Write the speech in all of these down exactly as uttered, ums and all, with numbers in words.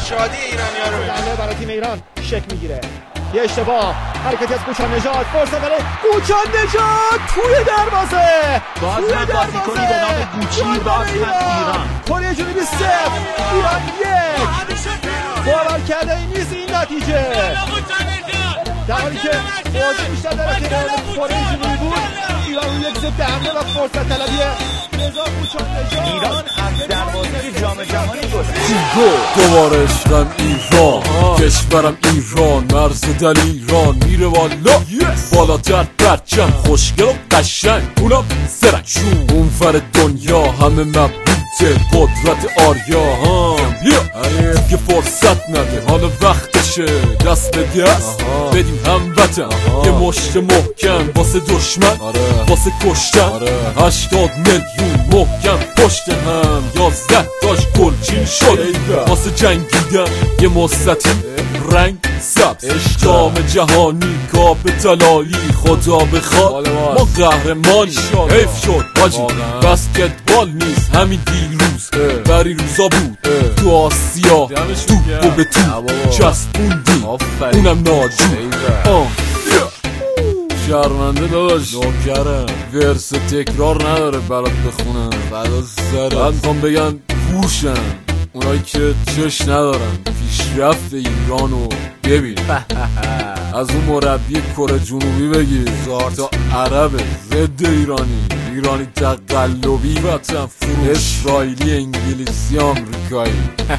شادی ایرانی‌ها رو ببینید. برای تیم ایران شک میگیره. یه اشتباه، حرکتی از کوچان نژاد، فرصت برای کوچان نژاد توی دروازه. باز هم بازیکنی به نام گوچی، باز هم ایران. کره جنوبی صفر، ایران یک. باور کرده این نیست این نتیجه. در حالی که بازی بیشتر در اختیار کره جنوبی بود، ایران روی یک ضد حمله و فرصت طلبی رضا کوچان نژاد. ایران از دروازه جام جهانی گذشت. دوباره عشقم ایران، کشورم ایران، مرز دل ایران میره والا بالاتر پرچم، خوشگل و قشنگ اونم سرنگ، اون ور دنیا همه مبهوته قدرت آریا. هم دیگه فرصت نده، حالا وقتشه دست به دست بدیم هموطن، یه مشت محکم واسه دشمن، واسه کشتن هشتاد میلیون محکم پشت هم، یازده تاش گلچین شد واسه جنگیدن، یه مستطیل رنگ سبز، جام جهانی کاپ طلایی خدا بخواد ما قهرمانی. حیف شد حاجی بسکتبال نیست همین دیروز، بری روزا بود تو آسیا توپو به تو چسبوندی اونم ناجون. شرمنده داشت نوکرم، ورس تکرار نداره برات بخونم بعدا سرم. من میخوام بگن پوشم اونایی که چش ندارن پیشرفت ایرانو ببین. از اون مربی کره جنوبی بگیر تا عربه ضد ایرانی، ایرانی تقلبی وطن فروش، اسرائیلی انگلیسی آمریکایی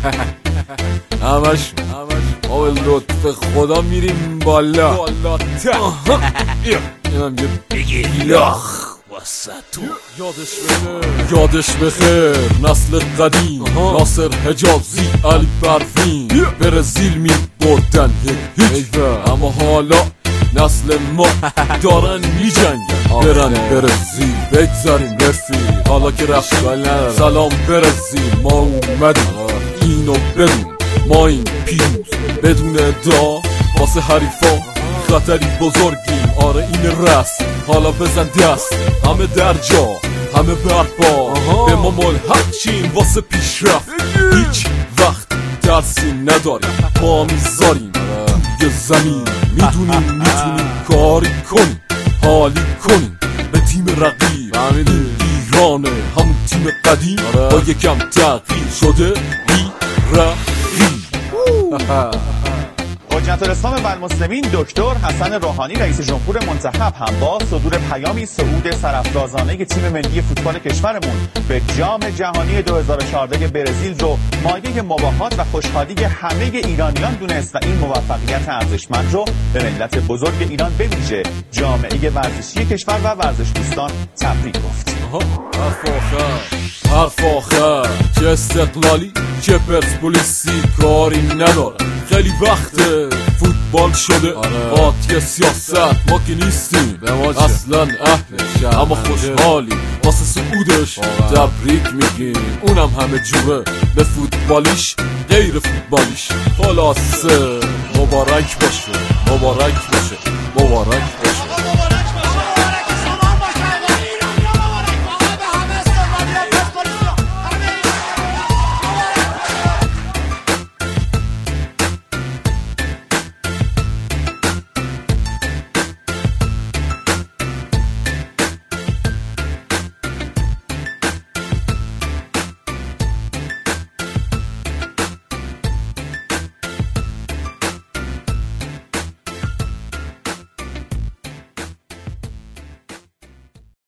همش همش ما به لطف خدا میریم بالا بالا ته. اینم یه بگیلاخ واسه تو یادش بخیر، یادش بخیر نسل قدیم، ناصر حجازی، علی پروین، برزیل می بردن هیچ، اما حالا نسل ما دارن می جنگن برن برزیل. بگذاریم رفیق حالا که رفت سلام برزیل، ما اومدیم اینو بدون، ما این پیروز بدون ادعا واسه حریفا خطری بزرگیم. آره این رسم حالا بزن دست، همه در جا همه برپا، به ما ملحق چیم واسه پیشرفت، هیچ وقت درسی نداریم ما میذاریم توی زمین، میدونیم میتونیم کاری کنیم حالی کنیم به تیم رقیب. ایرانه همون تیم قدیم با یکم تغییر شده بی رقیب. حجت الاسلام و المسلمین دکتر حسن روحانی رئیس جمهور منتخب هم با صدور پیامی صعود سرافرازانه تیم ملی فوتبال کشورمون به جام جهانی دو هزار و چهارده برزیل رو مایه مباهات و خوشحالی همه ایرانیان دونست و این موفقیت ارزشمند رو به ملت بزرگ ایران به ویژه جامعه ورزشی کشور و ورزش دوستان تبریک گفت. حرف آخر حرف آخر که استقلالی که پرسپولیسی کاری نداره، خیلی وقت فوتبال شده قاطی سیاست، ما که نیستیم اصلا اهلش اما خوشحالی واسه صعودش تبریک میگیم، اونم همه جوره به فوتبالیش غیر فوتبالیش. خلاصه مبارک باشه مبارک باشه مبارک باشه.